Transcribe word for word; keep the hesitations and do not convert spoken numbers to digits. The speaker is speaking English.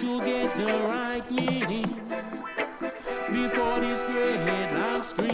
to get the right meaning before this dreadlock scream.